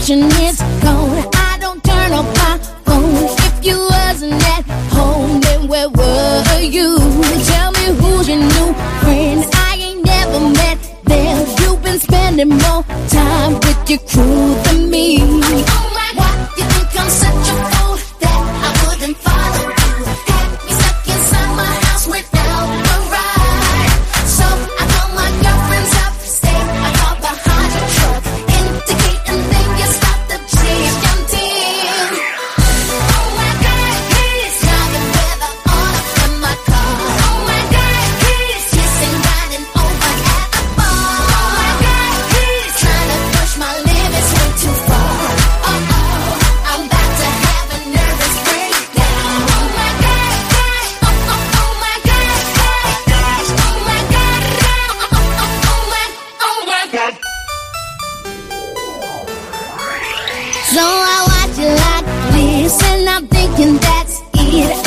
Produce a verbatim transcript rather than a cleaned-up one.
station is cold. I don't turn off my phone. If you wasn't at home, then where were you? Tell me who's your new friend. I ain't never met them. You've been spending more time with your crew than me. Oh my, what you think I'm such a fool that I wouldn't follow you? Had me stuck inside my house without a ride. So I call my girlfriends up, stay. I call behind your truck, indicate, and then you stop the G M T. Oh my God, he's driving with the oil in my car. Oh my God, he's kissing, riding over at a bar. Oh my God, he's trying to push my limits way too far. Oh oh, I'm about to have a nervous breakdown. Oh my God, oh oh oh my God, oh my God, oh oh oh my, oh my God. So I watch you like this, and I'm thinking that's it.